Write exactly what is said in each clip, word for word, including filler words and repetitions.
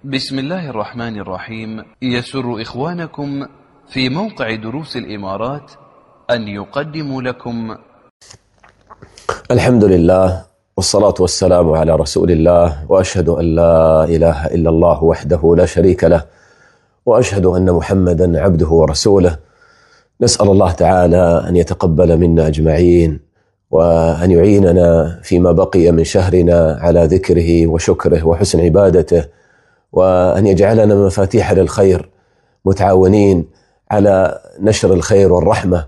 بسم الله الرحمن الرحيم. يسر إخوانكم في موقع دروس الإمارات أن يقدموا لكم الحمد لله والصلاة والسلام على رسول الله، وأشهد أن لا إله إلا الله وحده لا شريك له، وأشهد أن محمدا عبده ورسوله. نسأل الله تعالى أن يتقبل منا أجمعين، وأن يعيننا فيما بقي من شهرنا على ذكره وشكره وحسن عبادته، وأن يجعلنا مفاتيح للخير متعاونين على نشر الخير والرحمة.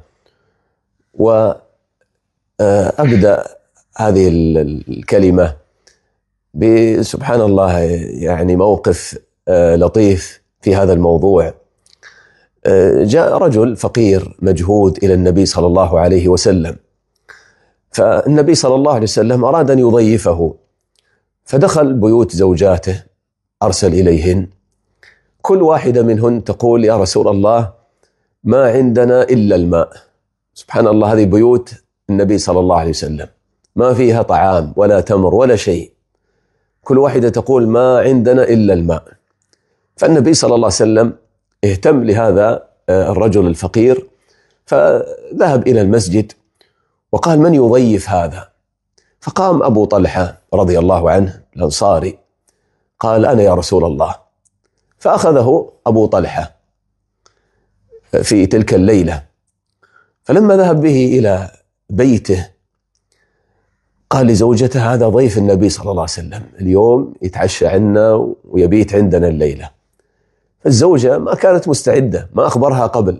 وأبدأ هذه الكلمة بسبحان الله يعني موقف لطيف في هذا الموضوع. جاء رجل فقير مجهود إلى النبي صلى الله عليه وسلم، فالنبي صلى الله عليه وسلم أراد أن يضيفه، فدخل بيوت زوجاته أرسل إليهن، كل واحدة منهن تقول: يا رسول الله ما عندنا إلا الماء. سبحان الله، هذه بيوت النبي صلى الله عليه وسلم ما فيها طعام ولا تمر ولا شيء، كل واحدة تقول ما عندنا إلا الماء. فالنبي صلى الله عليه وسلم اهتم لهذا الرجل الفقير، فذهب إلى المسجد وقال: من يضيف هذا؟ فقام أبو طلحة رضي الله عنه الأنصاري قال: أنا يا رسول الله. فأخذه أبو طلحة في تلك الليلة، فلما ذهب به إلى بيته قال لزوجته: هذا ضيف النبي صلى الله عليه وسلم، اليوم يتعشى عنا ويبيت عندنا الليلة. فالزوجة ما كانت مستعدة، ما أخبرها قبل،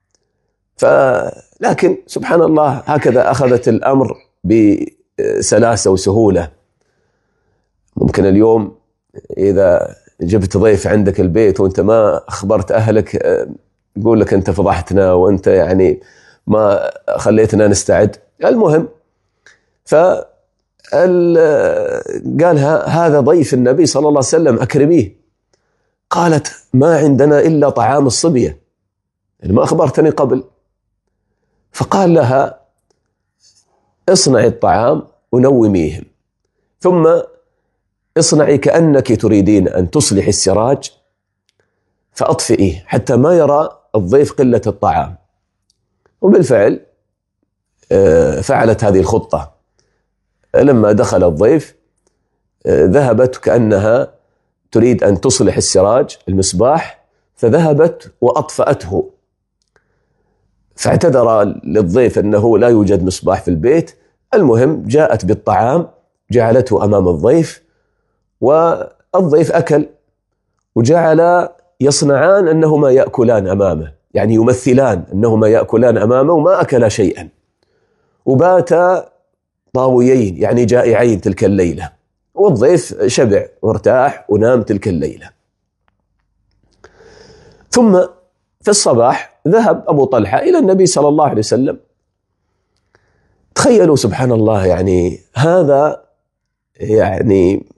لكن سبحان الله هكذا أخذت الأمر بسلاسة وسهولة. ممكن اليوم إذا جبت ضيف عندك البيت وأنت ما أخبرت أهلك يقول لك أنت فضحتنا وأنت يعني ما خليتنا نستعد. المهم فقال: هذا ضيف النبي صلى الله عليه وسلم أكرميه. قالت: ما عندنا إلا طعام الصبية، يعني ما أخبرتني قبل. فقال لها: اصنعي الطعام ونوميهم، ثم اصنعي كأنك تريدين أن تصلح السراج فأطفئيه حتى ما يرى الضيف قلة الطعام. وبالفعل فعلت هذه الخطة. لما دخل الضيف ذهبت كأنها تريد أن تصلح السراج المصباح، فذهبت وأطفأته، فاعتذر للضيف أنه لا يوجد مصباح في البيت. المهم جاءت بالطعام جعلته أمام الضيف، والضيف أكل، وجعل يصنعان أنهما يأكلان أمامه، يعني يمثلان أنهما يأكلان أمامه وما أكلا شيئا، وباتا طاويين يعني جائعين تلك الليلة، والضيف شبع وارتاح ونام تلك الليلة. ثم في الصباح ذهب أبو طلحة إلى النبي صلى الله عليه وسلم. تخيلوا سبحان الله، يعني هذا يعني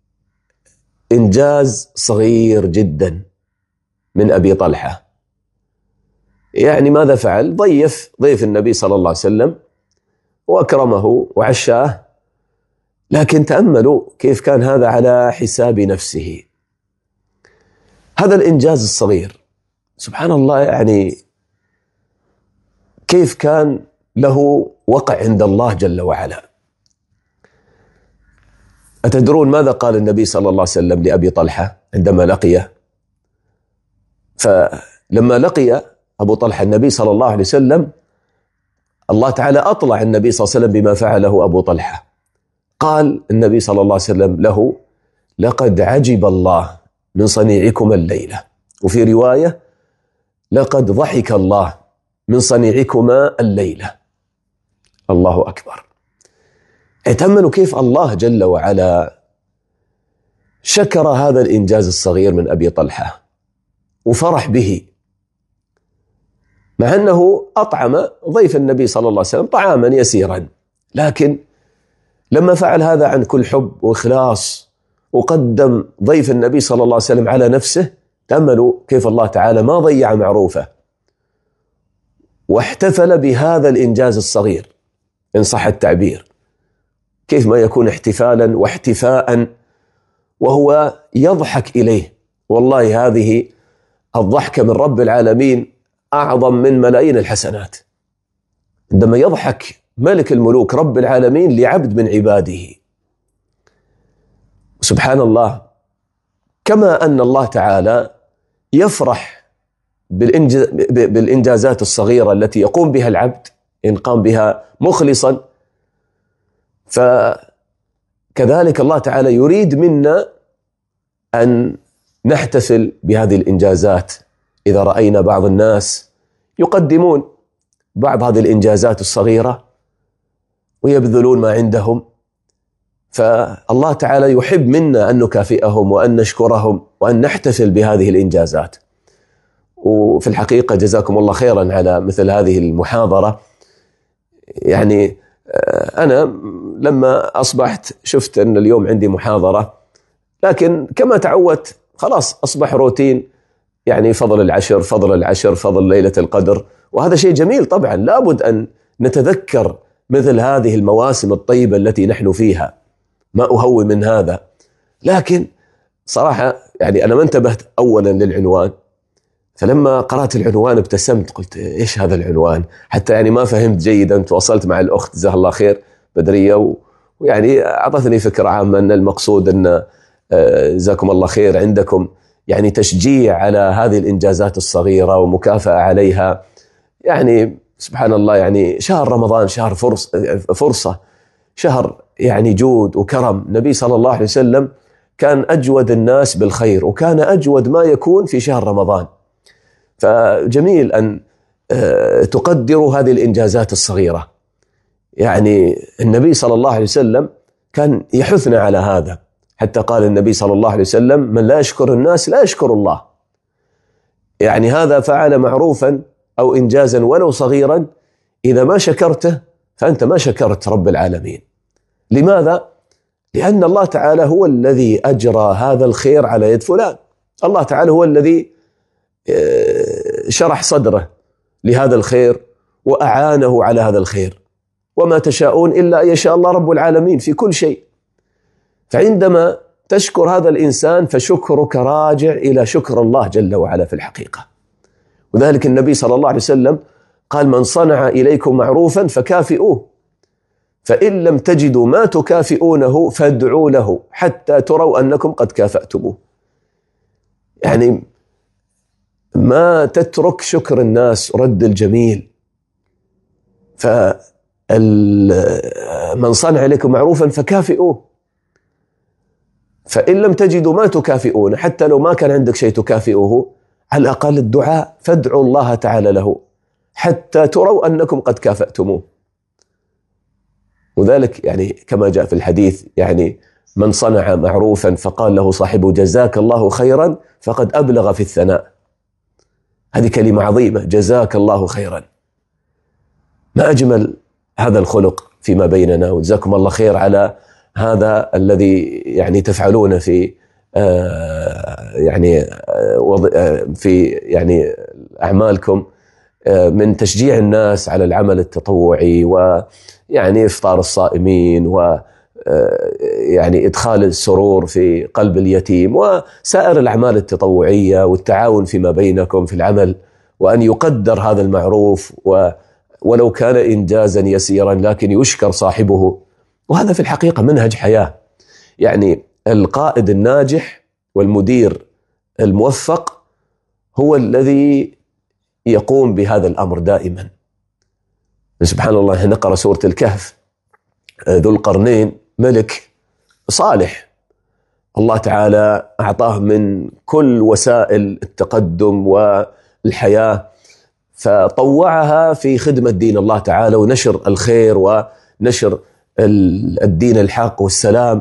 إنجاز صغير جدا من أبي طلحة. يعني ماذا فعل؟ ضيف ضيف النبي صلى الله عليه وسلم وأكرمه وعشاه، لكن تأملوا كيف كان هذا على حساب نفسه. هذا الإنجاز الصغير سبحان الله يعني كيف كان له وقع عند الله جل وعلا. أتدرون ماذا قال النبي صلى الله عليه وسلم لأبي طلحة عندما لقيه؟ فلما لقي أبو طلحة النبي صلى الله عليه وسلم، الله تعالى أطلع النبي صلى الله عليه وسلم بما فعله أبو طلحة. قال النبي صلى الله عليه وسلم له: لقد عجب الله من صنيعكم الليلة. وفي رواية: لقد ضحك الله من صنيعكما الليلة. الله أكبر. اتأملوا كيف الله جل وعلا شكر هذا الإنجاز الصغير من أبي طلحة وفرح به، مع أنه أطعم ضيف النبي صلى الله عليه وسلم طعاما يسيرا، لكن لما فعل هذا عن كل حب وإخلاص وقدم ضيف النبي صلى الله عليه وسلم على نفسه، تأملوا كيف الله تعالى ما ضيع معروفه، واحتفل بهذا الإنجاز الصغير إن صح التعبير. كيف ما يكون احتفالا واحتفاء وهو يضحك إليه والله هذه الضحكة من رب العالمين أعظم من ملايين الحسنات. عندما يضحك ملك الملوك رب العالمين لعبد من عباده، سبحان الله، كما أن الله تعالى يفرح بالإنجازات الصغيرة التي يقوم بها العبد إن قام بها مخلصا، فكذلك الله تعالى يريد منا أن نحتفل بهذه الإنجازات. إذا رأينا بعض الناس يقدمون بعض هذه الإنجازات الصغيرة ويبذلون ما عندهم، فالله تعالى يحب منا أن نكافئهم وأن نشكرهم وأن نحتفل بهذه الإنجازات. وفي الحقيقة جزاكم الله خيرا على مثل هذه المحاضرة. يعني أنا لما أصبحت شفت أن اليوم عندي محاضرة، لكن كما تعودت خلاص أصبح روتين، يعني فضل العشر فضل العشر فضل ليلة القدر، وهذا شيء جميل طبعا، لابد أن نتذكر مثل هذه المواسم الطيبة التي نحن فيها، ما أهون من هذا. لكن صراحة يعني أنا ما انتبهت أولا للعنوان، فلما قرأت العنوان ابتسمت، قلت إيش هذا العنوان، حتى يعني ما فهمت جيدا. تواصلت مع الأخت جزاها الله خير بدرية، ويعني أعطتني فكرة عامة أن المقصود أن جزاكم الله خير عندكم يعني تشجيع على هذه الإنجازات الصغيرة ومكافأة عليها. يعني سبحان الله، يعني شهر رمضان شهر فرصة, فرصة شهر يعني جود وكرم. النبي صلى الله عليه وسلم كان أجود الناس بالخير، وكان أجود ما يكون في شهر رمضان. فجميل أن تقدروا هذه الإنجازات الصغيرة. يعني النبي صلى الله عليه وسلم كان يحثنا على هذا، حتى قال النبي صلى الله عليه وسلم: من لا يشكر الناس لا يشكر الله. يعني هذا فعل معروفا أو إنجازا ولو صغيرا، إذا ما شكرته فأنت ما شكرت رب العالمين. لماذا؟ لأن الله تعالى هو الذي أجرى هذا الخير على يد فلان. الله تعالى هو الذي شرح صدره لهذا الخير وأعانه على هذا الخير، وما تشاءون إلا أن يشاء الله رب العالمين في كل شيء. فعندما تشكر هذا الإنسان فشكرك راجع إلى شكر الله جل وعلا في الحقيقة. وذلك النبي صلى الله عليه وسلم قال: من صنع إليكم معروفا فكافئوه، فإن لم تجدوا ما تكافئونه فادعوا له حتى تروا أنكم قد كافأتموه. يعني ما تترك شكر الناس ورد الجميل. فمن صنع إليكم معروفا فكافئوه، فإن لم تجدوا ما تكافئونه، حتى لو ما كان عندك شيء تكافئه، على الأقل الدعاء، فادعوا الله تعالى له حتى تروا أنكم قد كافأتموه. وذلك يعني كما جاء في الحديث، يعني من صنع معروفا فقال له صاحبه: جزاك الله خيرا، فقد أبلغ في الثناء. هذه كلمة عظيمة، جزاك الله خيرا. ما أجمل هذا الخلق فيما بيننا. وجزاكم الله خير على هذا الذي يعني تفعلون في آه يعني آه في يعني أعمالكم من تشجيع الناس على العمل التطوعي، ويعني إفطار الصائمين، و يعني إدخال السرور في قلب اليتيم، وسائر الأعمال التطوعية والتعاون فيما بينكم في العمل، وأن يقدر هذا المعروف ولو كان إنجازا يسيرا لكن يشكر صاحبه. وهذا في الحقيقة منهج حياة. يعني القائد الناجح والمدير الموفق هو الذي يقوم بهذا الأمر دائما. سبحان الله، نقرأ سورة الكهف، ذو القرنين ملك صالح، الله تعالى أعطاه من كل وسائل التقدم والحياة، فطوعها في خدمة دين الله تعالى ونشر الخير ونشر الدين الحق والسلام.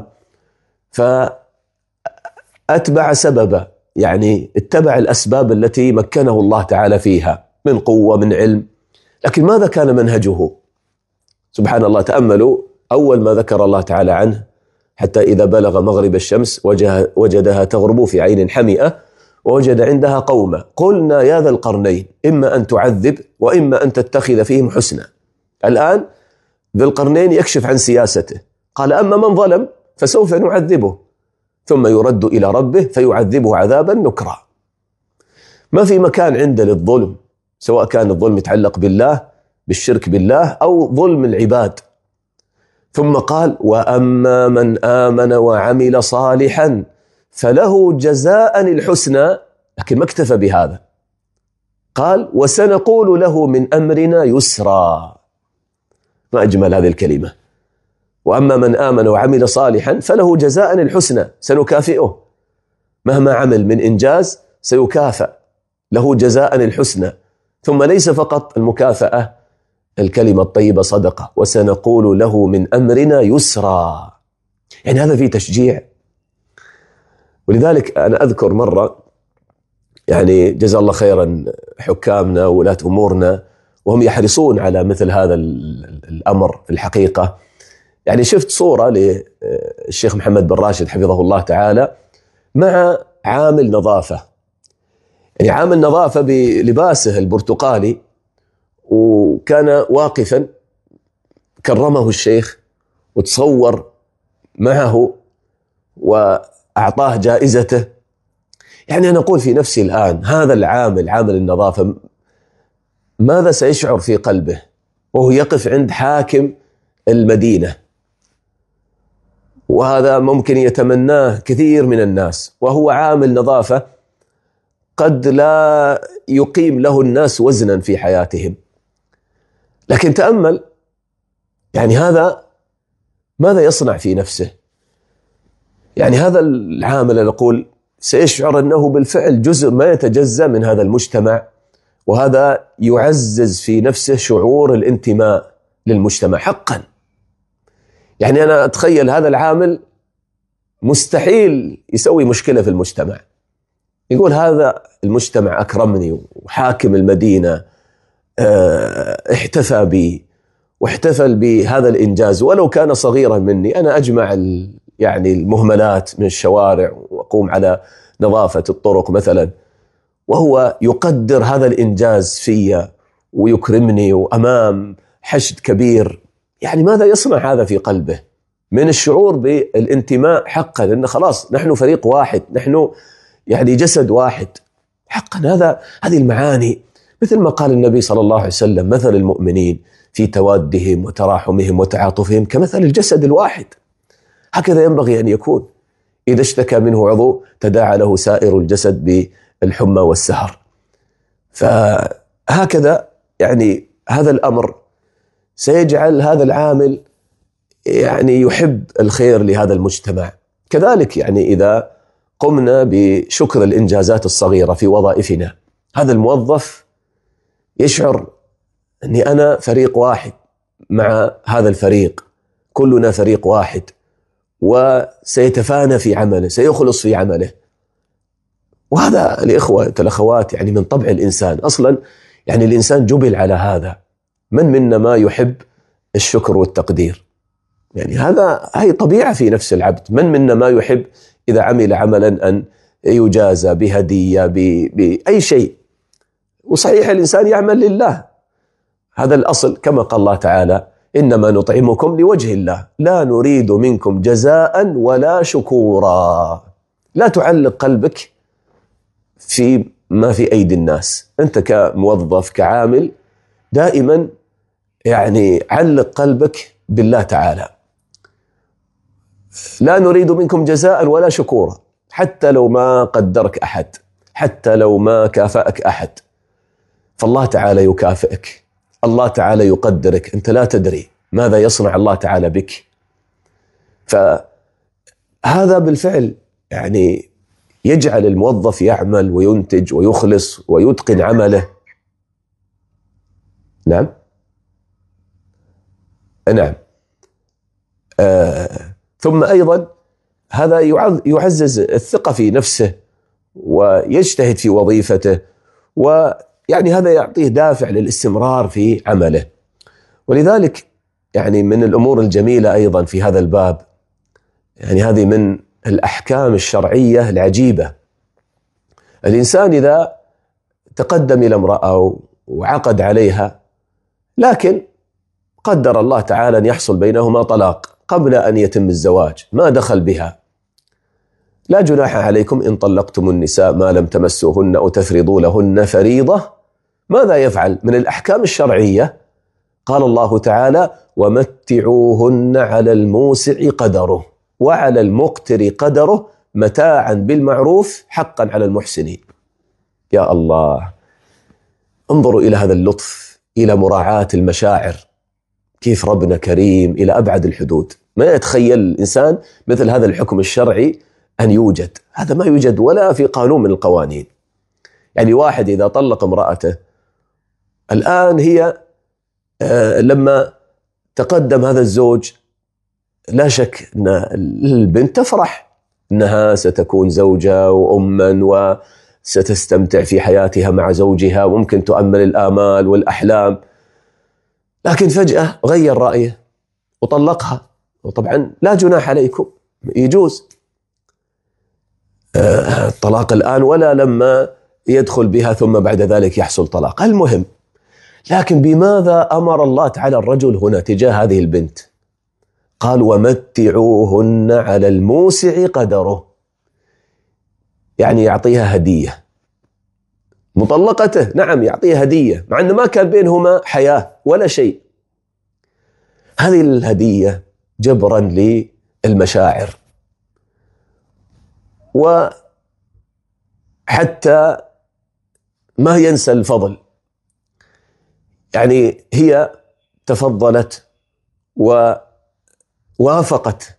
فأتبع سببا، يعني اتبع الأسباب التي مكنه الله تعالى فيها من قوة من علم. لكن ماذا كان منهجه؟ سبحان الله، تأملوا أول ما ذكر الله تعالى عنه: حتى إذا بلغ مغرب الشمس وجدها تغرب في عين حمئة ووجد عندها قوما قلنا يا ذا القرنين إما أن تعذب وإما أن تتخذ فيهم حسنا. الآن ذو القرنين يكشف عن سياسته، قال: أما من ظلم فسوف نعذبه، ثم يرد إلى ربه فيعذبه عذابا نكرا. ما في مكان عنده للظلم، سواء كان الظلم يتعلق بالله بالشرك بالله أو ظلم العباد. ثم قال: وأما من آمن وعمل صالحا فله جزاء الحسنى، لكن ما اكتفى بهذا، قال: وسنقول له من أمرنا يسرا. ما أجمل هذه الكلمة، وأما من آمن وعمل صالحا فله جزاء الحسنى، سنكافئه مهما عمل من إنجاز سيكافأ، له جزاء الحسنى. ثم ليس فقط المكافأة، الكلمة الطيبة صدقة، وسنقول له من أمرنا يسرا، يعني هذا فيه تشجيع. ولذلك أنا أذكر مرة، يعني جزا الله خيرا حكامنا وولاة أمورنا، وهم يحرصون على مثل هذا الأمر في الحقيقة. يعني شفت صورة للشيخ محمد بن راشد حفظه الله تعالى مع عامل نظافة، يعني عامل نظافة بلباسه البرتقالي، وكان واقفا، كرمه الشيخ وتصور معه وأعطاه جائزته. يعني أنا أقول في نفسي الآن، هذا العامل عامل النظافة ماذا سيشعر في قلبه وهو يقف عند حاكم المدينة؟ وهذا ممكن يتمناه كثير من الناس، وهو عامل نظافة قد لا يقيم له الناس وزنا في حياتهم. لكن تأمل، يعني هذا ماذا يصنع في نفسه؟ يعني هذا العامل نقول سيشعر أنه بالفعل جزء ما يتجزأ من هذا المجتمع، وهذا يعزز في نفسه شعور الانتماء للمجتمع حقا. يعني أنا أتخيل هذا العامل مستحيل يسوي مشكلة في المجتمع، يقول هذا المجتمع أكرمني وحاكم المدينة احتفى بي واحتفل بهذا الإنجاز، ولو كان صغيرا مني. أنا أجمع يعني المهملات من الشوارع وأقوم على نظافة الطرق مثلا، وهو يقدر هذا الإنجاز فيا ويكرمني وأمام حشد كبير. يعني ماذا يصنع هذا في قلبه من الشعور بالانتماء حقا، لأن خلاص نحن فريق واحد، نحن يعني جسد واحد حقا. هذا هذه المعاني، مثل ما قال النبي صلى الله عليه وسلم: مثل المؤمنين في توادهم وتراحمهم وتعاطفهم كمثل الجسد الواحد. هكذا ينبغي أن يكون، إذا اشتكى منه عضو تداعى له سائر الجسد بالحمى والسهر. فهكذا يعني هذا الأمر سيجعل هذا العامل يعني يحب الخير لهذا المجتمع. كذلك يعني إذا قمنا بشكر الإنجازات الصغيرة في وظائفنا، هذا الموظف يشعر أني أنا فريق واحد مع هذا الفريق، كلنا فريق واحد، وسيتفانى في عمله، سيخلص في عمله. وهذا الإخوة الأخوات يعني من طبع الإنسان أصلا، يعني الإنسان جبل على هذا. من منا ما يحب الشكر والتقدير؟ يعني هذا هي طبيعة في نفس العبد. من منا ما يحب إذا عمل عملا أن يجازى بهدية بأي شيء؟ وصحيح الإنسان يعمل لله، هذا الأصل، كما قال الله تعالى: إنما نطعمكم لوجه الله لا نريد منكم جزاء ولا شكورا. لا تعلق قلبك في ما في أيدي الناس. أنت كموظف كعامل دائما يعني علق قلبك بالله تعالى. لا نريد منكم جزاء ولا شكورا، حتى لو ما قدرك أحد، حتى لو ما كافأك أحد، فالله تعالى يكافئك، الله تعالى يقدرك. أنت لا تدري ماذا يصنع الله تعالى بك. فهذا بالفعل يعني يجعل الموظف يعمل وينتج ويخلص ويتقن عمله. نعم نعم آه. ثم أيضا هذا يعزز الثقة في نفسه ويجتهد في وظيفته، ويعني هذا يعطيه دافع للاستمرار في عمله. ولذلك يعني من الأمور الجميلة أيضا في هذا الباب، يعني هذه من الأحكام الشرعية العجيبة. الإنسان إذا تقدم إلى امرأة وعقد عليها، لكن قدر الله تعالى أن يحصل بينهما طلاق قبل أن يتم الزواج، ما دخل بها، لا جناح عليكم إن طلقتم النساء ما لم تمسوهن أو تفرضوا لهن فريضة. ماذا يفعل من الأحكام الشرعية؟ قال الله تعالى: ومتعوهن على الموسع قدره وعلى المقتر قدره متاعا بالمعروف حقا على المحسنين. يا الله، انظروا إلى هذا اللطف، إلى مراعاة المشاعر، كيف ربنا كريم إلى أبعد الحدود. ما يتخيل الإنسان مثل هذا الحكم الشرعي أن يوجد، هذا ما يوجد ولا في قانون من القوانين. يعني واحد إذا طلق امرأته الآن، هي آه لما تقدم هذا الزوج لا شك أن البنت تفرح أنها ستكون زوجة وأما وستستمتع في حياتها مع زوجها وممكن تؤمل الآمال والأحلام، لكن فجأة غير رأيه وطلقها، وطبعا لا جناح عليكم، يجوز آه الطلاق الآن ولا لما يدخل بها ثم بعد ذلك يحصل طلاق. المهم، لكن بماذا أمر الله تعالى الرجل هنا تجاه هذه البنت؟ قال: ومتعوهن على الموسع قدره، يعني يعطيها هدية. مطلقته نعم يعطيها هدية مع أنه ما كان بينهما حياة ولا شيء. هذه الهدية جبرا للمشاعر، وحتى ما ينسى الفضل. يعني هي تفضلت ووافقت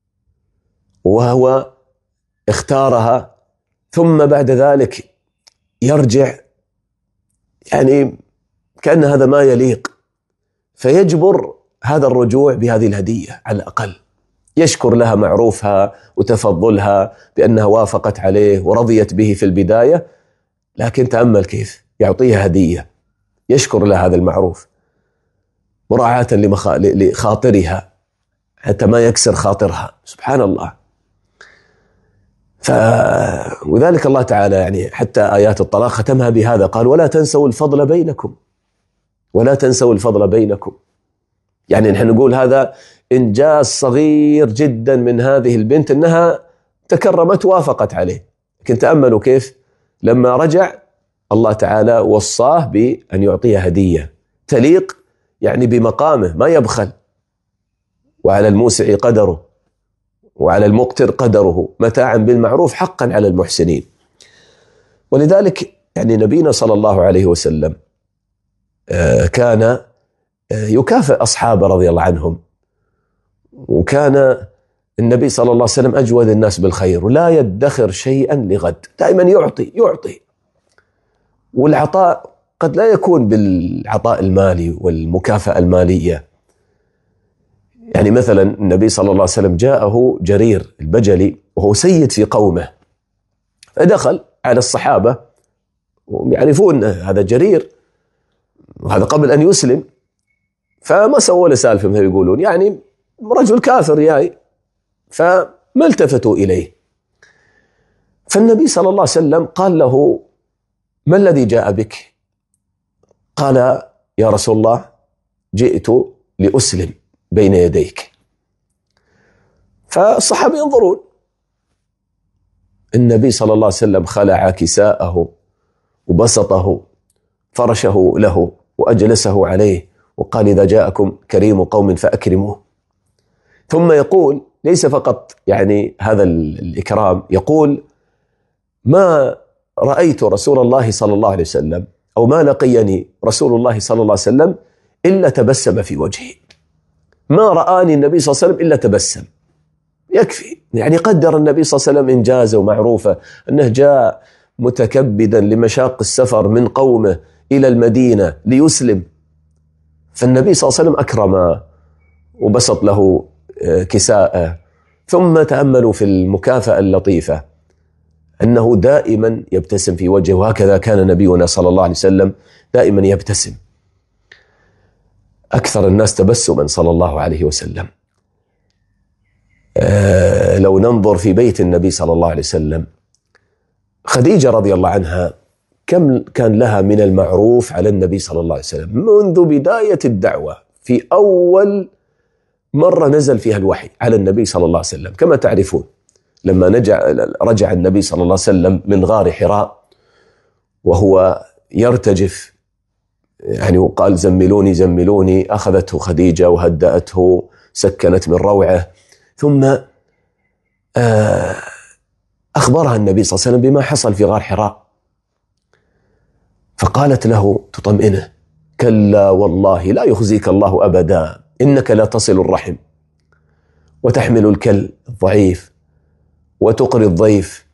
وهو اختارها، ثم بعد ذلك يرجع، يعني كأن هذا ما يليق، فيجبر هذا الرجوع بهذه الهدية على الأقل، يشكر لها معروفها وتفضلها بأنها وافقت عليه ورضيت به في البداية، لكن تأمل كيف يعطيها هدية، يشكر لها هذا المعروف مراعاة لخاطرها حتى ما يكسر خاطرها. سبحان الله. ف... وذلك الله تعالى يعني حتى آيات الطلاق ختمها بهذا، قال: ولا تنسوا الفضل بينكم، ولا تنسوا الفضل بينكم. يعني نحن نقول هذا إنجاز صغير جدا من هذه البنت أنها تكرمت وافقت عليه، لكن تأملوا كيف لما رجع الله تعالى وصاه بأن يعطيها هدية تليق يعني بمقامه، ما يبخل. وعلى الموسع قدره وعلى المقتر قدره متاعا بالمعروف حقا على المحسنين. ولذلك يعني نبينا صلى الله عليه وسلم كان يكافئ أصحابه رضي الله عنهم، وكان النبي صلى الله عليه وسلم أجود الناس بالخير ولا يدخر شيئا لغد، دائما يعطي يعطي. والعطاء قد لا يكون بالعطاء المالي والمكافأة المالية. يعني مثلا النبي صلى الله عليه وسلم جاءه جرير البجلي وهو سيد في قومه، فدخل على الصحابة ويعرفون هذا جرير وهذا قبل أن يسلم، فما سووا له سالفة مثل يقولون، يعني رجل كافر جاي، فما التفتوا إليه. فالنبي صلى الله عليه وسلم قال له: ما الذي جاء بك؟ قال: يا رسول الله جئت لأسلم بين يديك. فالصحابة ينظرون، النبي صلى الله عليه وسلم خلع كساءه وبسطه، فرشه له وأجلسه عليه، وقال: إذا جاءكم كريم قوم فأكرموه. ثم يقول ليس فقط يعني هذا الإكرام، يقول: ما رأيت رسول الله صلى الله عليه وسلم أو ما لقيني رسول الله صلى الله عليه وسلم إلا تبسم في وجهي، ما رآني النبي صلى الله عليه وسلم إلا تبسم. يكفي يعني قدر النبي صلى الله عليه وسلم إنجازه ومعروفه أنه جاء متكبدا لمشاق السفر من قومه إلى المدينة ليسلم، فالنبي صلى الله عليه وسلم أكرمه وبسط له كساءه. ثم تأملوا في المكافأة اللطيفة أنه دائما يبتسم في وجهه، وهكذا كان نبينا صلى الله عليه وسلم دائما يبتسم، أكثر الناس تبسما صلى الله عليه وسلم. آه لو ننظر في بيت النبي صلى الله عليه وسلم، خديجة رضي الله عنها كم كان لها من المعروف على النبي صلى الله عليه وسلم منذ بداية الدعوة، في أول مرة نزل فيها الوحي على النبي صلى الله عليه وسلم كما تعرفون، لما نجع رجع النبي صلى الله عليه وسلم من غار حراء وهو يرتجف، يعني وقال زملوني زملوني، أخذته خديجة وهدأته، سكنت من روعه، ثم أخبرها النبي صلى الله عليه وسلم بما حصل في غار حراء، فقالت له تطمئنه: كلا والله لا يخزيك الله أبدا، إنك لا تصل الرحم وتحمل الكل الضعيف وتقري الضيف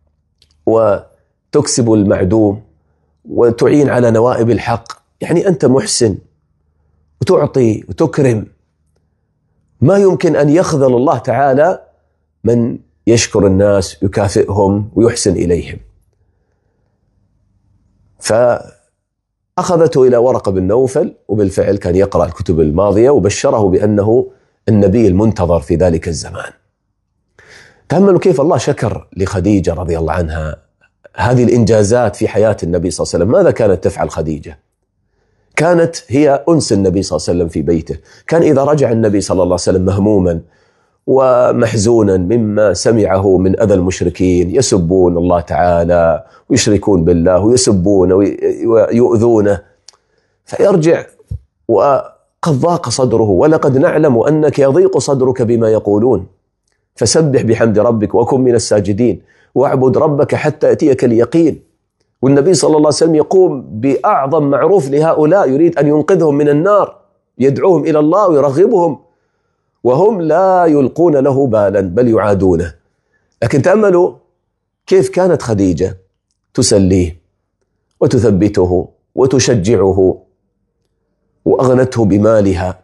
وتكسب المعدوم وتعين على نوائب الحق، يعني أنت محسن وتعطي وتكرم، ما يمكن أن يخذل الله تعالى من يشكر الناس يكافئهم ويحسن إليهم. فأخذته إلى ورقة بن نوفل، وبالفعل كان يقرأ الكتب الماضية، وبشره بأنه النبي المنتظر في ذلك الزمان. تأملوا كيف الله شكر لخديجة رضي الله عنها هذه الإنجازات في حياة النبي صلى الله عليه وسلم. ماذا كانت تفعل خديجة؟ كانت هي أنس النبي صلى الله عليه وسلم في بيته. كان إذا رجع النبي صلى الله عليه وسلم مهموما ومحزونا مما سمعه من أذى المشركين، يسبون الله تعالى ويشركون بالله ويسبون ويؤذونه، فيرجع وقد ضاق صدره، ولقد نعلم أنك يضيق صدرك بما يقولون، فسبح بحمد ربك وكن من الساجدين واعبد ربك حتى يأتيك اليقين. والنبي صلى الله عليه وسلم يقوم بأعظم معروف لهؤلاء، يريد أن ينقذهم من النار، يدعوهم إلى الله ويرغبهم، وهم لا يلقون له بالا بل يعادونه. لكن تأملوا كيف كانت خديجة تسليه وتثبته وتشجعه وأغنته بمالها،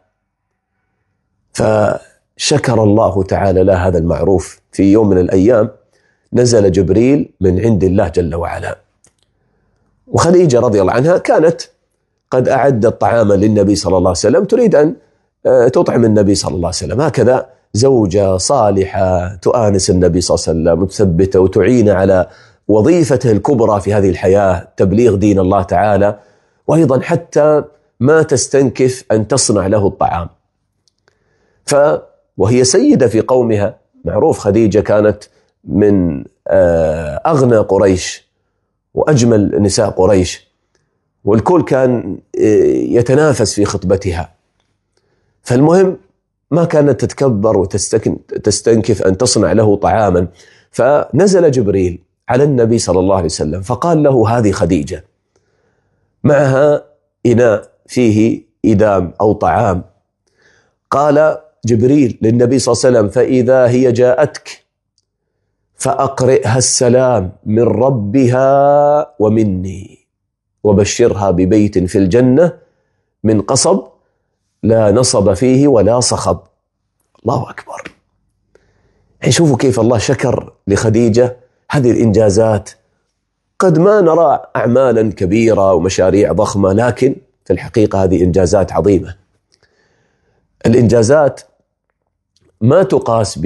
فشكر الله تعالى له هذا المعروف. في يوم من الأيام نزل جبريل من عند الله جل وعلا، وخديجة رضي الله عنها كانت قد أعدت طعاما للنبي صلى الله عليه وسلم، تريد أن تطعم النبي صلى الله عليه وسلم. هكذا زوجة صالحة تؤانس النبي صلى الله عليه وسلم وتثبته وتعين على وظيفته الكبرى في هذه الحياة، تبليغ دين الله تعالى، وأيضا حتى ما تستنكف أن تصنع له الطعام. ف وهي سيدة في قومها، معروف خديجة كانت من أغنى قريش وأجمل نساء قريش، والكل كان يتنافس في خطبتها. فالمهم ما كانت تتكبر وتستنكف أن تصنع له طعاما. فنزل جبريل على النبي صلى الله عليه وسلم فقال له: هذه خديجة، معها إناء فيه إدام أو طعام. قال جبريل للنبي صلى الله عليه وسلم: فإذا هي جاءتك فأقرئها السلام من ربها ومني، وبشرها ببيت في الجنة من قصب لا نصب فيه ولا صخب. الله أكبر. يعني شوفوا كيف الله شكر لخديجة هذه الإنجازات. قد ما نرى أعمالا كبيرة ومشاريع ضخمة، لكن في الحقيقة هذه إنجازات عظيمة. الإنجازات ما تقاس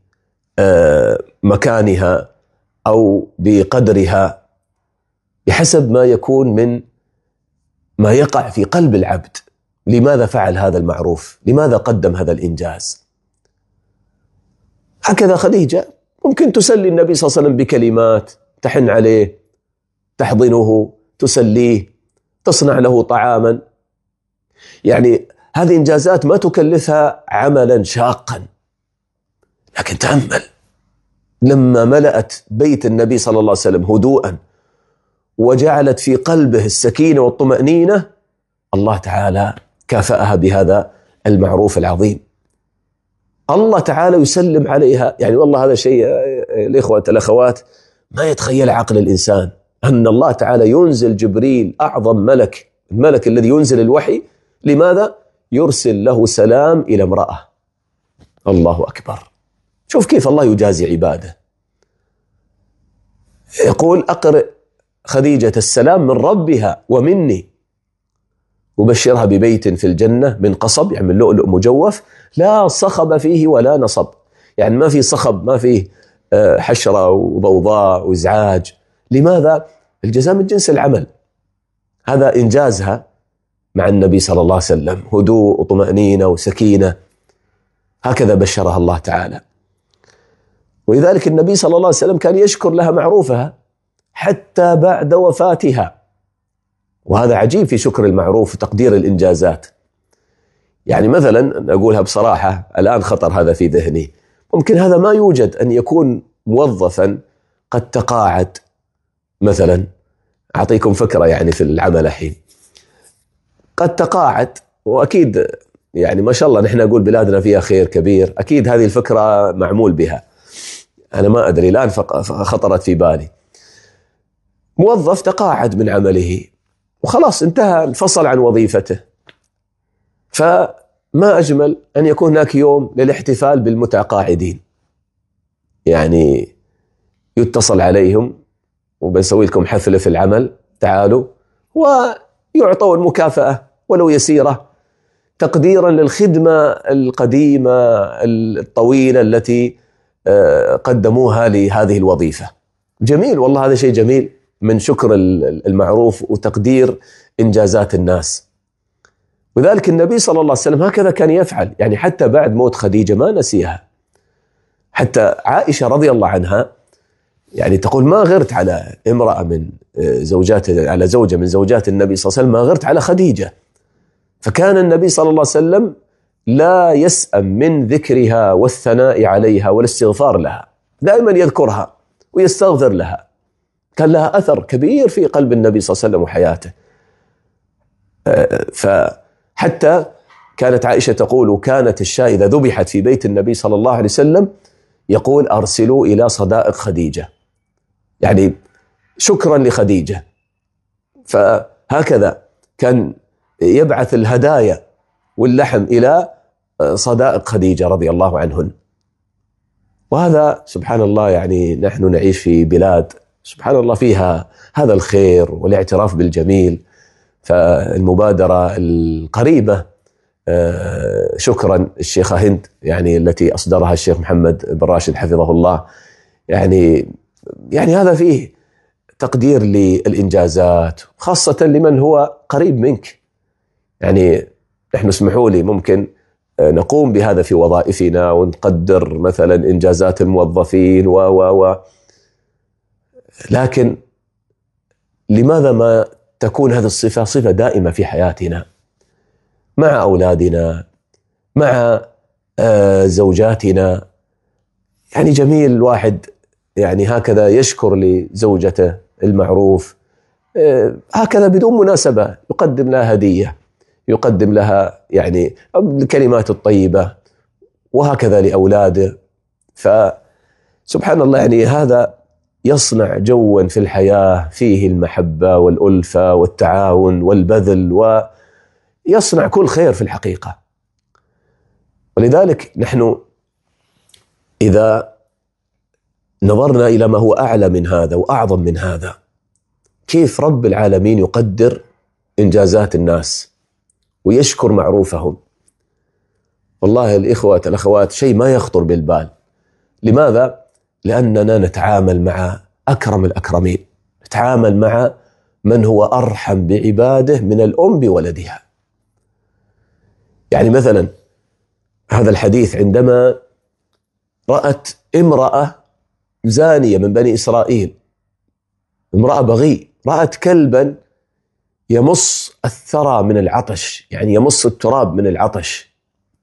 بمكانها أو بقدرها، بحسب ما يكون من ما يقع في قلب العبد. لماذا فعل هذا المعروف؟ لماذا قدم هذا الإنجاز؟ هكذا خديجة ممكن تسلي النبي صلى الله عليه وسلم بكلمات، تحن عليه، تحضنه، تسليه، تصنع له طعاما. يعني هذه إنجازات ما تكلفها عملا شاقا. لكن تأمل لما ملأت بيت النبي صلى الله عليه وسلم هدوءا وجعلت في قلبه السكينة والطمأنينة، الله تعالى كافأها بهذا المعروف العظيم. الله تعالى يسلم عليها. يعني والله هذا شيء الإخوة الأخوات ما يتخيل عقل الإنسان، أن الله تعالى ينزل جبريل أعظم ملك، الملك الذي ينزل الوحي، لماذا؟ يرسل له سلام إلى امرأة. الله أكبر. شوف كيف الله يجازي عباده. يقول: أقرئ خديجة السلام من ربها ومني، وبشرها ببيت في الجنة من قصب، يعني من لؤلؤ مجوف، لا صخب فيه ولا نصب. يعني ما في صخب، ما فيه حشرة وضوضاء وإزعاج. لماذا؟ الجزاء من جنس العمل. هذا إنجازها مع النبي صلى الله عليه وسلم، هدوء وطمأنينة وسكينة. هكذا بشرها الله تعالى. ولذلك النبي صلى الله عليه وسلم كان يشكر لها معروفها حتى بعد وفاتها. وهذا عجيب في شكر المعروف وتقدير الإنجازات. يعني مثلا أقولها بصراحة، الآن خطر هذا في ذهني، ممكن هذا ما يوجد أن يكون موظفا قد تقاعد مثلا. أعطيكم فكرة يعني في العمل الحين، قد تقاعد، وأكيد يعني ما شاء الله نحن نقول بلادنا فيها خير كبير، أكيد هذه الفكرة معمول بها، أنا ما أدري، الآن خطرت في بالي. موظف تقاعد من عمله وخلاص انتهى، انفصل عن وظيفته، فما أجمل أن يكون هناك يوم للاحتفال بالمتقاعدين. يعني يتصل عليهم وبنسوي لكم حفلة في العمل، تعالوا، ويعطوا المكافأة ولو يسيرة تقديرا للخدمة القديمة الطويلة التي قدموها لهذه الوظيفة. جميل والله، هذا شيء جميل من شكر المعروف وتقدير إنجازات الناس. وذلك النبي صلى الله عليه وسلم هكذا كان يفعل، يعني حتى بعد موت خديجة ما نسيها. حتى عائشة رضي الله عنها يعني تقول ما غرت على امرأة من زوجات على زوجة من زوجات النبي صلى الله عليه وسلم ما غرت على خديجة. فكان النبي صلى الله عليه وسلم لا يسأم من ذكرها والثناء عليها والاستغفار لها، دائما يذكرها ويستغفر لها، كان لها أثر كبير في قلب النبي صلى الله عليه وسلم وحياته. فحتى كانت عائشة تقول كانت الشاة إذا ذبحت في بيت النبي صلى الله عليه وسلم يقول أرسلوا إلى صدائق خديجة، يعني شكرا لخديجة. فهكذا كان يبعث الهدايا واللحم إلى صدائق خديجة رضي الله عنهن. وهذا سبحان الله، يعني نحن نعيش في بلاد سبحان الله فيها هذا الخير والاعتراف بالجميل. فالمبادرة القريبة شكرا الشيخة هند، يعني التي أصدرها الشيخ محمد بن راشد حفظه الله، يعني يعني هذا فيه تقدير للإنجازات، خاصة لمن هو قريب منك. يعني نحن اسمحوا لي ممكن نقوم بهذا في وظائفنا ونقدر مثلا إنجازات الموظفين و و و لكن لماذا ما تكون هذه الصفة صفة دائمة في حياتنا مع أولادنا، مع زوجاتنا؟ يعني جميل الواحد يعني هكذا يشكر لزوجته المعروف، هكذا بدون مناسبة يقدم لها هدية، يقدم لها يعني الكلمات الطيبة، وهكذا لأولاده. فسبحان الله، يعني هذا يصنع جوا في الحياة فيه المحبة والألفة والتعاون والبذل، ويصنع كل خير في الحقيقة. ولذلك نحن إذا نظرنا إلى ما هو أعلى من هذا وأعظم من هذا، كيف رب العالمين يقدر إنجازات الناس ويشكر معروفهم، والله الإخوة الأخوات شيء ما يخطر بالبال. لماذا؟ لأننا نتعامل مع أكرم الأكرمين، نتعامل مع من هو أرحم بعباده من الأم بولدها. يعني مثلا هذا الحديث عندما رأت امرأة زانية من بني إسرائيل، امرأة بغي، رأت كلبا يمص الثرى من العطش، يعني يمص التراب من العطش،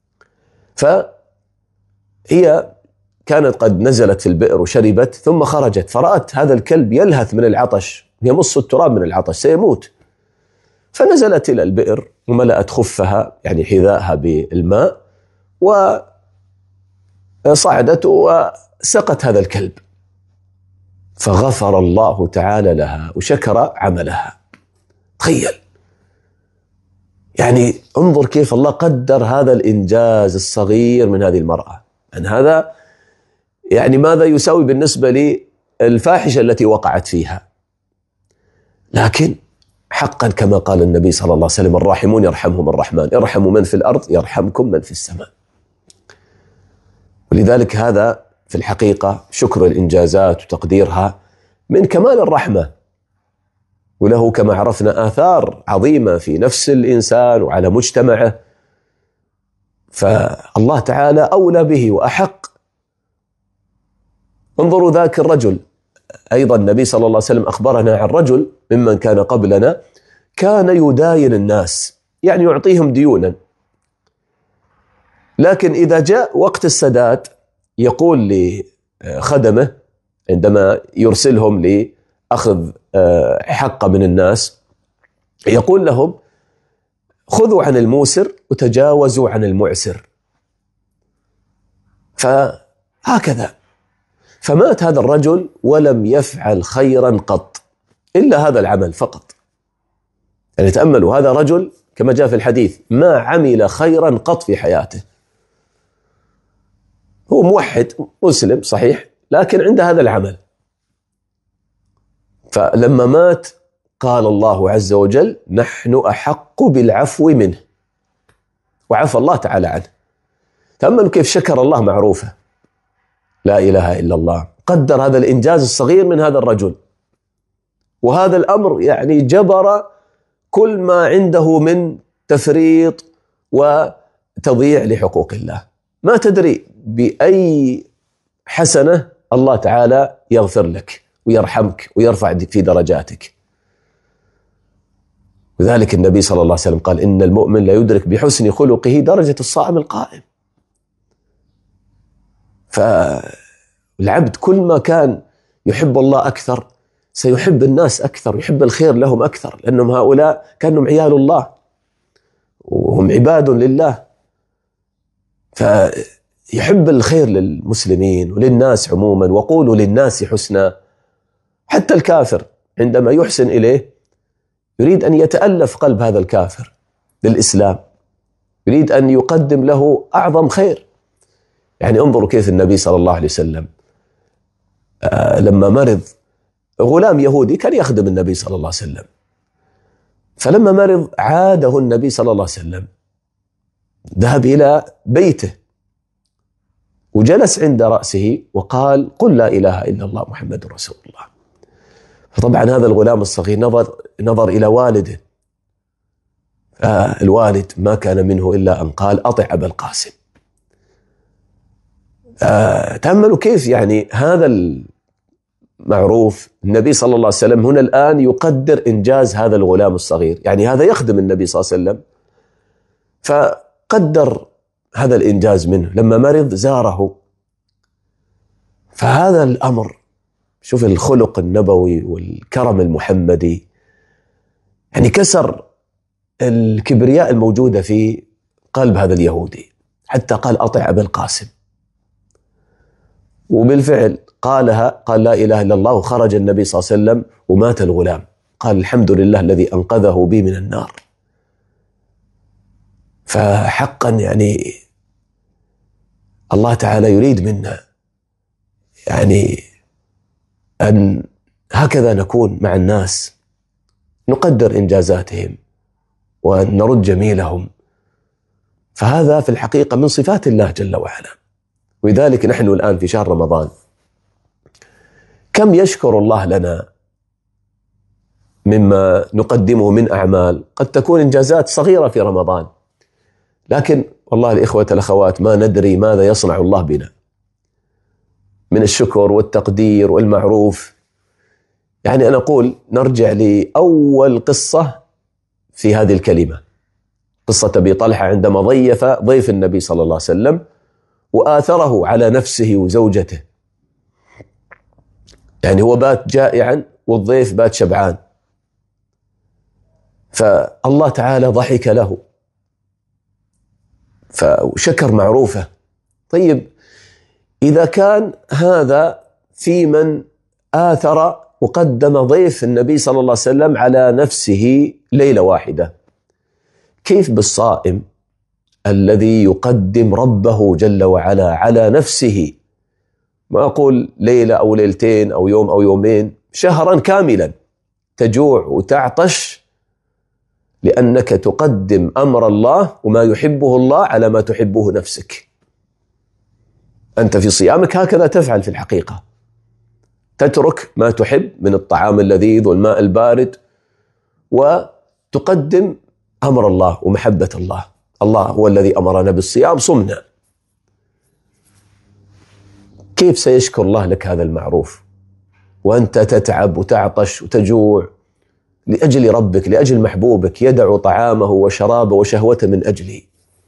فهي كانت قد نزلت في البئر وشربت ثم خرجت، فرأت هذا الكلب يلهث من العطش، يمص التراب من العطش، سيموت. فنزلت إلى البئر وملأت خفها يعني حذاءها بالماء، وصعدت وسقت هذا الكلب، فغفر الله تعالى لها وشكر عملها. تخيل، يعني انظر كيف الله قدر هذا الإنجاز الصغير من هذه المرأة. أن هذا يعني ماذا يساوي بالنسبة للفاحشة التي وقعت فيها؟ لكن حقا كما قال النبي صلى الله عليه وسلم الراحمون يرحمهم الرحمن، ارحموا من في الأرض يرحمكم من في السماء. ولذلك هذا في الحقيقة شكر الإنجازات وتقديرها من كمال الرحمة، وله كما عرفنا آثار عظيمة في نفس الإنسان وعلى مجتمعه. فالله تعالى أولى به وأحق انظروا ذاك الرجل، أيضا النبي صلى الله عليه وسلم أخبرنا عن رجل ممن كان قبلنا كان يداين الناس، يعني يعطيهم ديونا، لكن إذا جاء وقت السداد يقول لخدمه عندما يرسلهم لأخذ حق من الناس، يقول لهم خذوا عن الموسر وتجاوزوا عن المعسر. فهكذا، فمات هذا الرجل ولم يفعل خيرا قط إلا هذا العمل فقط. يعني تأملوا، هذا رجل كما جاء في الحديث ما عمل خيرا قط في حياته، هو موحد مسلم صحيح لكن عنده هذا العمل. فلما مات قال الله عز وجل نحن أحق بالعفو منه، وعفى الله تعالى عنه. تأملوا كيف شكر الله معروفة، لا إله إلا الله، قدر هذا الإنجاز الصغير من هذا الرجل، وهذا الأمر يعني جبر كل ما عنده من تفريط وتضييع لحقوق الله. ما تدري بأي حسنة الله تعالى يغفر لك ويرحمك ويرفع في درجاتك. وذلك النبي صلى الله عليه وسلم قال إن المؤمن لا يدرك بحسن خلقه درجة الصائم القائم. فالعبد كل ما كان يحب الله أكثر سيحب الناس أكثر، يحب الخير لهم أكثر، لأنهم هؤلاء كانوا عيال الله وهم عباد لله، فيحب الخير للمسلمين وللناس عموما. وقولوا للناس حسنا، حتى الكافر عندما يحسن إليه يريد أن يتألف قلب هذا الكافر للإسلام، يريد أن يقدم له أعظم خير. يعني انظروا كيف النبي صلى الله عليه وسلم آه لما مرض غلام يهودي كان يخدم النبي صلى الله عليه وسلم، فلما مرض عاده النبي صلى الله عليه وسلم، ذهب إلى بيته وجلس عند رأسه وقال قل لا إله إلا الله محمد رسول الله. فطبعا هذا الغلام الصغير نظر, نظر إلى والده، الوالد ما كان منه إلا أن قال أطع أبا القاسم. تأملوا كيف يعني هذا المعروف، النبي صلى الله عليه وسلم هنا الآن يقدر إنجاز هذا الغلام الصغير، يعني هذا يخدم النبي صلى الله عليه وسلم، فقدر هذا الإنجاز منه. لما مرض زاره، فهذا الأمر، شوف الخلق النبوي والكرم المحمدي، يعني كسر الكبرياء الموجودة في قلب هذا اليهودي، حتى قال أطع أبا القاسم. وبالفعل قالها، قال لا إله إلا الله، وخرج النبي صلى الله عليه وسلم ومات الغلام، قال الحمد لله الذي أنقذه بي من النار. فحقا يعني الله تعالى يريد منا يعني أن هكذا نكون مع الناس، نقدر إنجازاتهم وأن نرد جميلهم، فهذا في الحقيقة من صفات الله جل وعلا. ولذلك نحن الآن في شهر رمضان كم يشكر الله لنا مما نقدمه من أعمال، قد تكون إنجازات صغيرة في رمضان، لكن والله الإخوة الأخوات ما ندري ماذا يصنع الله بنا من الشكر والتقدير والمعروف. يعني أنا أقول نرجع لأول قصة في هذه الكلمة، قصة أبي طلحة عندما ضيف ضيف النبي صلى الله عليه وسلم وآثره على نفسه وزوجته. يعني هو بات جائعا والضيف بات شبعان، فالله تعالى ضحك له فشكر معروفه. طيب إذا كان هذا في من آثر وقدم ضيف النبي صلى الله عليه وسلم على نفسه ليلة واحدة، كيف بالصائم الذي يقدم ربه جل وعلا على نفسه؟ ما أقول ليلة أو ليلتين أو يوم أو يومين، شهرا كاملا تجوع وتعطش لأنك تقدم أمر الله وما يحبه الله على ما تحبه نفسك. أنت في صيامك هكذا تفعل في الحقيقة، تترك ما تحب من الطعام اللذيذ والماء البارد وتقدم أمر الله ومحبة الله. الله هو الذي أمرنا بالصيام، صمنا. كيف سيشكر الله لك هذا المعروف وأنت تتعب وتعطش وتجوع لأجل ربك، لأجل محبوبك، يدع طعامه وشرابه وشهوته من أجله.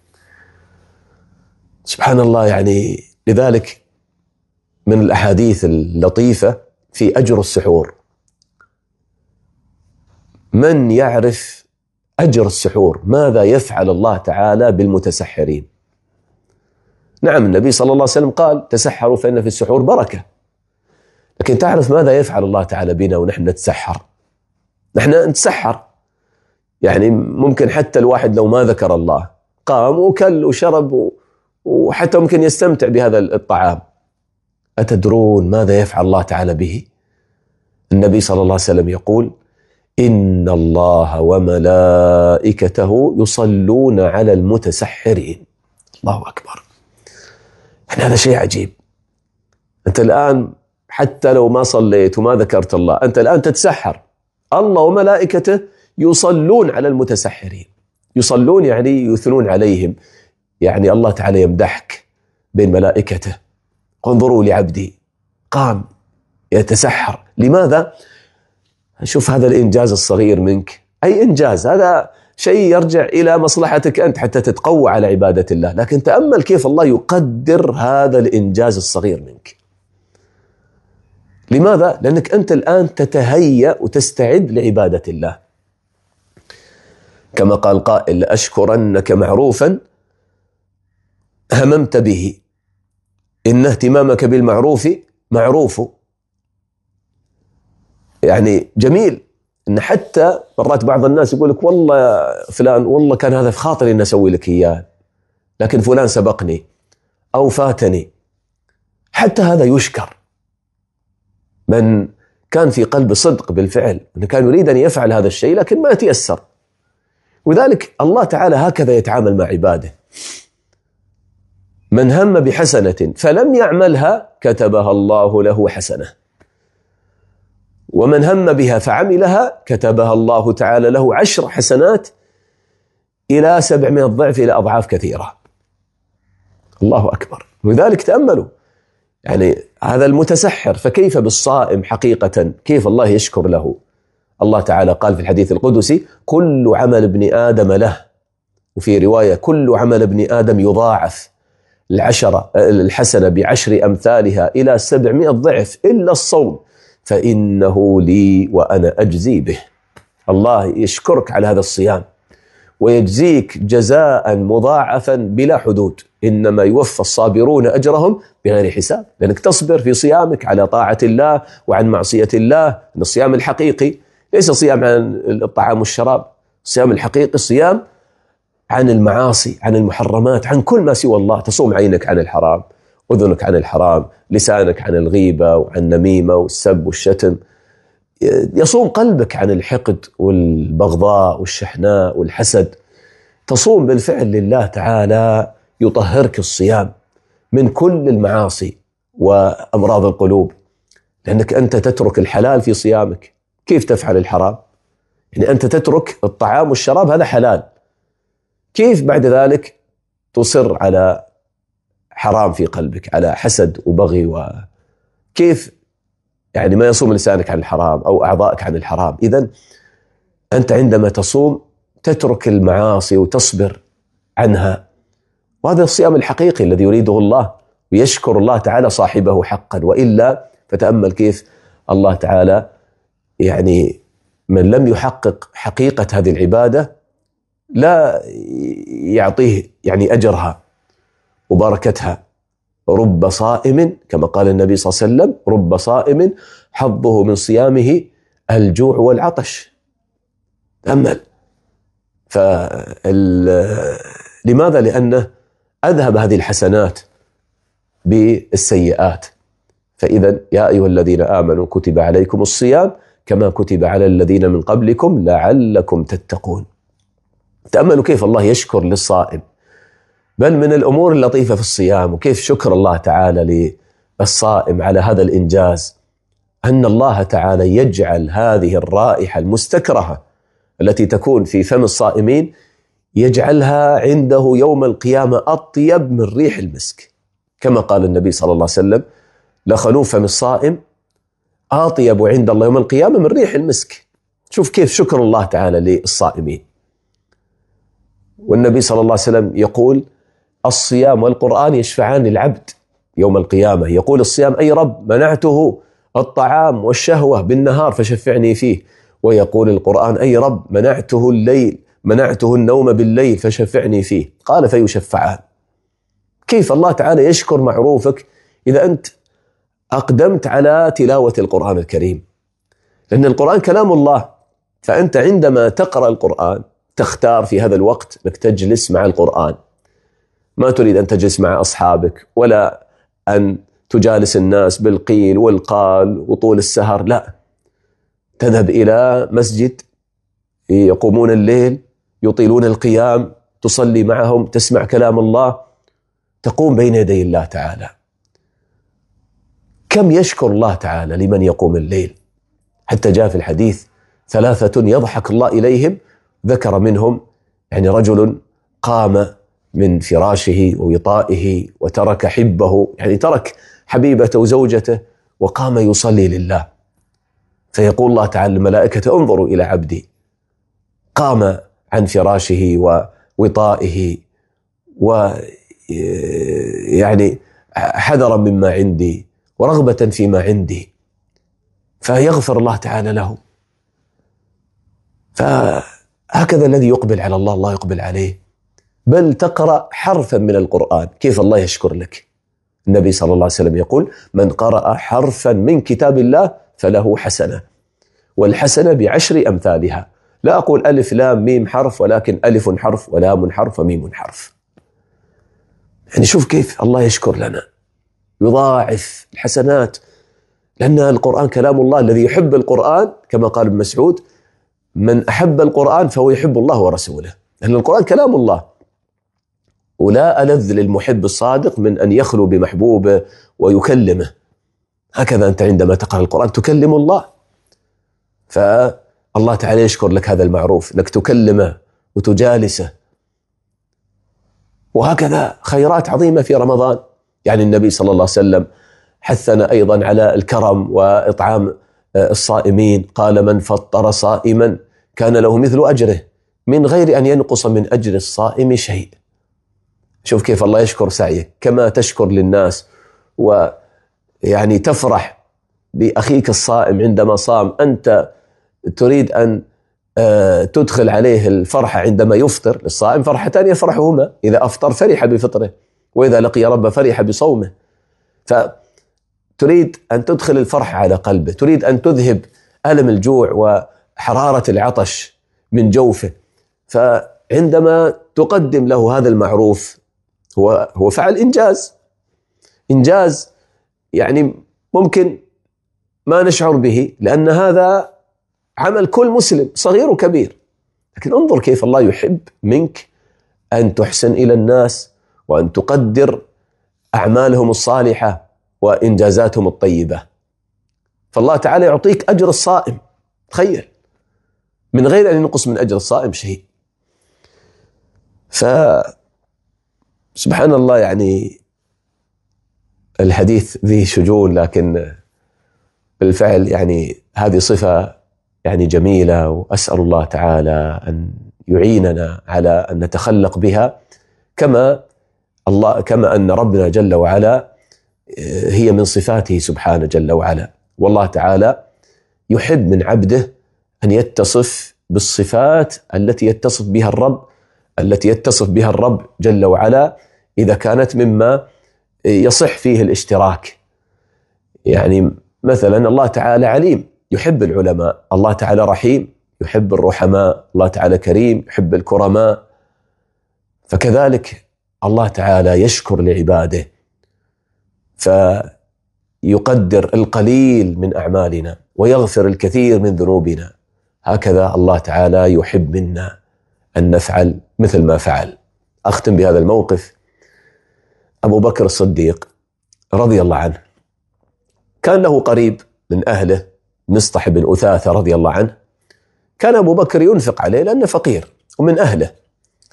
سبحان الله. يعني لذلك من الأحاديث اللطيفة في أجر السحور، من يعرف أجر السحور، ماذا يفعل الله تعالى بالمتسحرين؟ نعم، النبي صلى الله عليه وسلم قال تسحروا فإن في السحور بركة، لكن تعرف ماذا يفعل الله تعالى بنا ونحن نتسحر؟ نحن نتسحر، يعني ممكن حتى الواحد لو ما ذكر الله قام وكل وشرب وحتى ممكن يستمتع بهذا الطعام. أتدرون ماذا يفعل الله تعالى به؟ النبي صلى الله عليه وسلم يقول إن الله وملائكته يصلون على المتسحرين. الله أكبر. يعني هذا شيء عجيب. أنت الآن حتى لو ما صليت وما ذكرت الله، أنت الآن تتسحر، الله وملائكته يصلون على المتسحرين. يصلون يعني يثنون عليهم، يعني الله تعالى يمدحك بين ملائكته. انظروا لعبدي قام يتسحر. لماذا؟ شوف هذا الإنجاز الصغير منك، أي إنجاز، هذا شيء يرجع إلى مصلحتك أنت حتى تتقوى على عبادة الله، لكن تأمل كيف الله يقدر هذا الإنجاز الصغير منك. لماذا؟ لأنك أنت الآن تتهيأ وتستعد لعبادة الله. كما قال قائل لأشكرنك معروفا هممت به، إن اهتمامك بالمعروف معروف. يعني جميل إن حتى مرات بعض الناس يقول لك والله يا فلان والله كان هذا في خاطري إن أسوي لك إياه، لكن فلان سبقني أو فاتني. حتى هذا يشكر. من كان في قلب صدق بالفعل، من كان يريد أن يفعل هذا الشيء لكن ما تيسر. وذلك الله تعالى هكذا يتعامل مع عباده. من هم بحسنة فلم يعملها كتبها الله له حسنة، ومن هم بها فعملها كتبها الله تعالى له عشر حسنات إلى سبعمائة ضعف، إلى أضعاف كثيرة. الله أكبر. ولذلك تأملوا يعني هذا المتسحر، فكيف بالصائم حقيقة؟ كيف الله يشكر له؟ الله تعالى قال في الحديث القدسي كل عمل ابن آدم له، وفي رواية كل عمل ابن آدم يضاعف العشرة الحسنة بعشر أمثالها إلى سبعمائة ضعف إلا الصوم فإنه لي وأنا أجزي به. الله يشكرك على هذا الصيام ويجزيك جزاء مضاعفا بلا حدود. إنما يوفى الصابرون أجرهم بغير حساب، لأنك تصبر في صيامك على طاعة الله وعن معصية الله. إن الصيام الحقيقي ليس صيام عن الطعام والشراب، الصيام الحقيقي صيام عن المعاصي، عن المحرمات، عن كل ما سوى الله. تصوم عينك عن الحرام، أذنك عن الحرام، لسانك عن الغيبة وعن النميمة والسب والشتم، يصوم قلبك عن الحقد والبغضاء والشحناء والحسد. تصوم بالفعل لله تعالى، يطهرك الصيام من كل المعاصي وأمراض القلوب، لأنك أنت تترك الحلال في صيامك. كيف تفعل الحرام؟ يعني أنت تترك الطعام والشراب، هذا حلال، كيف بعد ذلك تصر على حرام في قلبك، على حسد وبغي؟ وكيف يعني ما يصوم لسانك عن الحرام أو أعضائك عن الحرام؟ إذن أنت عندما تصوم تترك المعاصي وتصبر عنها، وهذا الصيام الحقيقي الذي يريده الله، ويشكر الله تعالى صاحبه حقا. وإلا فتأمل كيف الله تعالى يعني من لم يحقق حقيقة هذه العبادة لا يعطيه يعني أجرها وبركتها. رب صائم، كما قال النبي صلى الله عليه وسلم، رب صائم حظه من صيامه الجوع والعطش. تأمل. لماذا؟ لأنه أذهب هذه الحسنات بالسيئات. فإذا يا أيها الذين آمنوا كتب عليكم الصيام كما كتب على الذين من قبلكم لعلكم تتقون. تأملوا كيف الله يشكر للصائم. بل من الأمور اللطيفة في الصيام وكيف شكر الله تعالى للصائم على هذا الإنجاز، أن الله تعالى يجعل هذه الرائحة المستكرهة التي تكون في فم الصائمين، يجعلها عنده يوم القيامة أطيب من ريح المسك، كما قال النبي صلى الله عليه وسلم لخلوف فم الصائم أطيب عند الله يوم القيامة من ريح المسك. شوف كيف شكر الله تعالى للصائمين. والنبي صلى الله عليه وسلم يقول الصيام والقرآن يشفعان للعبد يوم القيامة. يقول الصيام أي رب منعته الطعام والشهوة بالنهار فشفعني فيه، ويقول القرآن أي رب منعته الليل منعته النوم بالليل فشفعني فيه، قال فيشفعان. كيف الله تعالى يشكر معروفك إذا أنت أقدمت على تلاوة القرآن الكريم، لأن القرآن كلام الله. فأنت عندما تقرأ القرآن تختار في هذا الوقت أنك تجلس مع القرآن، ما تريد أن تجلس مع أصحابك ولا أن تجالس الناس بالقيل والقال وطول السهر، لا، تذهب إلى مسجد يقومون الليل يطيلون القيام، تصلي معهم، تسمع كلام الله، تقوم بين يدي الله تعالى. كم يشكر الله تعالى لمن يقوم الليل، حتى جاء في الحديث ثلاثة يضحك الله إليهم، ذكر منهم يعني رجل قام من فراشه ووطائه وترك حبه، يعني ترك حبيبته وزوجته وقام يصلي لله، فيقول الله تعالى الملائكة انظروا إلى عبدي قام عن فراشه ووطائه ويعني حذرا مما عندي ورغبة فيما عندي، فيغفر الله تعالى له. فهكذا الذي يقبل على الله الله يقبل عليه. بل تقرأ حرفا من القرآن كيف الله يشكر لك. النبي صلى الله عليه وسلم يقول من قرأ حرفا من كتاب الله فله حسنة، والحسنة بعشر أمثالها. لا أقول ألف لام ميم حرف، ولكن ألف حرف ولام حرف وميم حرف. يعني شوف كيف الله يشكر لنا، يضاعف الحسنات، لأن القرآن كلام الله. الذي يحب القرآن كما قال ابن مسعود من أحب القرآن فهو يحب الله ورسوله، لأن القرآن كلام الله. ولا ألذ للمحب الصادق من أن يخلو بمحبوبه ويكلمه. هكذا أنت عندما تقرأ القرآن تكلم الله، فالله تعالى يشكر لك هذا المعروف، لك تكلمه وتجالسه. وهكذا خيرات عظيمة في رمضان. يعني النبي صلى الله عليه وسلم حثنا أيضا على الكرم وإطعام الصائمين، قال من فطر صائما كان له مثل أجره من غير أن ينقص من أجر الصائم شيء. شوف كيف الله يشكر سعيك، كما تشكر للناس ويعني تفرح بأخيك الصائم عندما صام، أنت تريد أن تدخل عليه الفرحة عندما يفطر. للصائم فرحتان يفرحهما، إذا أفطر فرح بفطره، وإذا لقي ربه فرح بصومه. فتريد أن تدخل الفرح على قلبه، تريد أن تذهب ألم الجوع وحرارة العطش من جوفه. فعندما تقدم له هذا المعروف هو هو فعل إنجاز إنجاز يعني ممكن ما نشعر به، لأن هذا عمل كل مسلم صغير وكبير. لكن انظر كيف الله يحب منك أن تحسن إلى الناس وأن تقدر أعمالهم الصالحة وإنجازاتهم الطيبة. فالله تعالى يعطيك أجر الصائم، تخيل، من غير أن ينقص من أجر الصائم شيء. فسبحان الله، يعني الحديث ذي شجون، لكن بالفعل يعني هذه صفة يعني جميلة، وأسأل الله تعالى أن يعيننا على أن نتخلق بها، كما الله كما أن ربنا جل وعلا هي من صفاته سبحانه جل وعلا. والله تعالى يحب من عبده أن يتصف بالصفات التي يتصف بها الرب التي يتصف بها الرب جل وعلا، إذا كانت مما يصح فيه الاشتراك. يعني مثلا الله تعالى عليم يحب العلماء، الله تعالى رحيم يحب الرحماء، الله تعالى كريم يحب الكرماء. فكذلك الله تعالى يشكر لعباده فيقدر القليل من أعمالنا ويغفر الكثير من ذنوبنا. هكذا الله تعالى يحب منا أن نفعل مثل ما فعل. أختم بهذا الموقف. أبو بكر الصديق رضي الله عنه كان له قريب من أهله مصطح بن أثاثة رضي الله عنه. كان أبو بكر ينفق عليه لأنه فقير ومن أهله.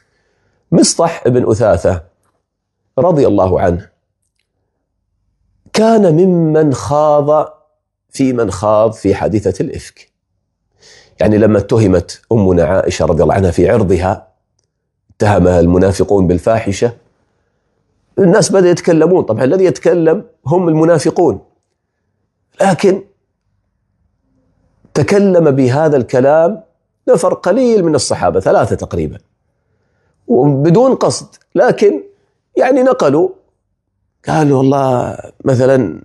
مصطح بن أثاثة رضي الله عنه كان ممن خاض في من خاض في حادثة الإفك. يعني لما اتهمت أمنا عائشة رضي الله عنها في عرضها، اتهمها المنافقون بالفاحشة، الناس بدأوا يتكلمون. طبعا الذي يتكلم هم المنافقون، لكن تكلم بهذا الكلام نفر قليل من الصحابة، ثلاثة تقريبا، وبدون قصد، لكن يعني نقلوا، قالوا والله مثلا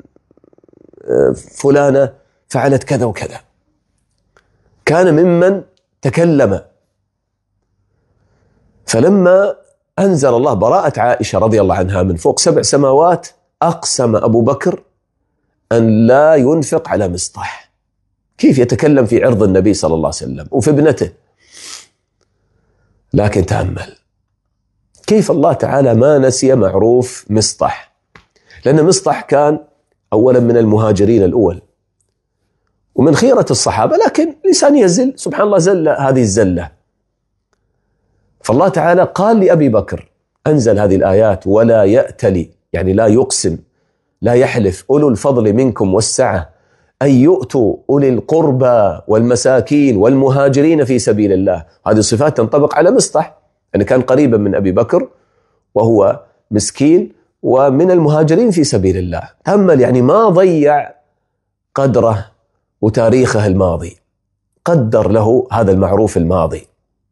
فلانة فعلت كذا وكذا. كان ممن تكلم. فلما أنزل الله براءة عائشة رضي الله عنها من فوق سبع سماوات، أقسم أبو بكر أن لا ينفق على مصطح. كيف يتكلم في عرض النبي صلى الله عليه وسلم وفي ابنته؟ لكن تأمل كيف الله تعالى ما نسي معروف مصطح، لأن مصطح كان أولا من المهاجرين الأول ومن خيرة الصحابة، لكن لسان يزل، سبحان الله، زل هذه الزلة. فالله تعالى قال لأبي بكر، أنزل هذه الآيات: ولا يأتلي، يعني لا يقسم، لا يحلف، أولو الفضل منكم والسعة أن يؤتوا أولي القربى والمساكين والمهاجرين في سبيل الله. هذه الصفات تنطبق على مصطح، أنه كان قريبا من أبي بكر وهو مسكين ومن المهاجرين في سبيل الله. تأمل، يعني ما ضيع قدره وتاريخه الماضي، قدر له هذا المعروف الماضي.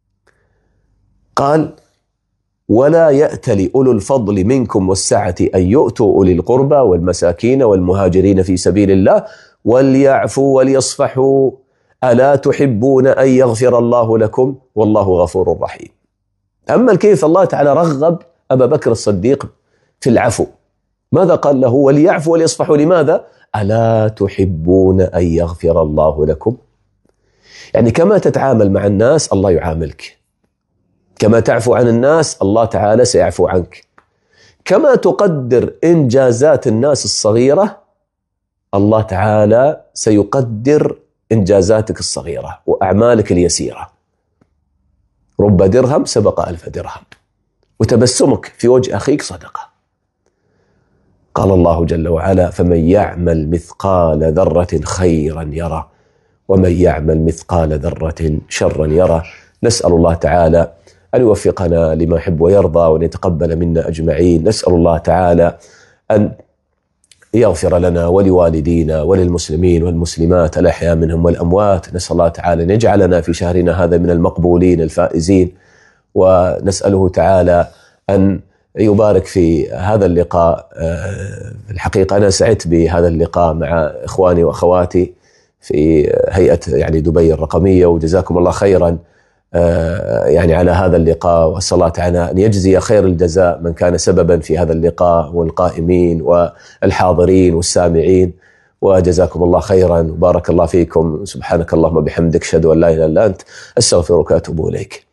قال: ولا يأتل أولو الفضل منكم والسعة أن يؤتوا أولي القربى والمساكين والمهاجرين في سبيل الله وليعفوا وليصفحوا ألا تحبون أن يغفر الله لكم والله غفور رحيم. تأمل كيف الله تعالى رغب أبا بكر الصديق في العفو. ماذا قال له؟ وليعفوا وليصفحوا. لماذا؟ ألا تحبون أن يغفر الله لكم. يعني كما تتعامل مع الناس الله يعاملك، كما تعفو عن الناس الله تعالى سيعفو عنك، كما تقدر إنجازات الناس الصغيرة الله تعالى سيقدر إنجازاتك الصغيرة وأعمالك اليسيرة. رب درهم سبق ألف درهم، وتبسمك في وجه أخيك صدقة. قال الله جل وعلا: فمن يعمل مثقال ذرة خيرا يره ومن يعمل مثقال ذرة شرا يره. نسأل الله تعالى أن يوفقنا لما يحب ويرضى وأن يتقبل منا أجمعين. نسأل الله تعالى أن يغفر لنا ولوالدينا وللمسلمين والمسلمات الأحياء منهم والأموات. نسأل الله تعالى أن يجعلنا في شهرنا هذا من المقبولين الفائزين، ونسأله تعالى أن يبارك في هذا اللقاء. الحقيقة أنا سعدت بهذا اللقاء مع إخواني وأخواتي في هيئة يعني دبي الرقمية، وجزاكم الله خيرا يعني على هذا اللقاء، وأسأل الله تعالى أن يجزي خير الجزاء من كان سببا في هذا اللقاء والقائمين والحاضرين والسامعين، وجزاكم الله خيرا وبارك الله فيكم. سبحانك اللهم وبحمدك، أشهد أن لا إله إلا أنت، أستغفرك وأتوب إليك.